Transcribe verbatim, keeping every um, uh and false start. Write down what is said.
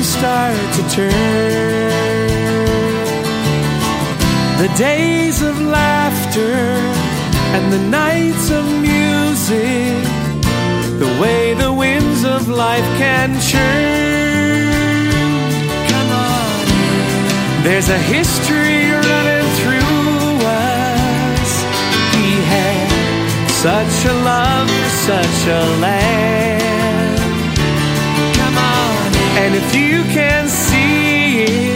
start to turn. The days of laughter and the nights of music, the way the winds of life can churn. Come on in. There's a history running through us. He had such a love for such a land. Come on in. And if you can see it,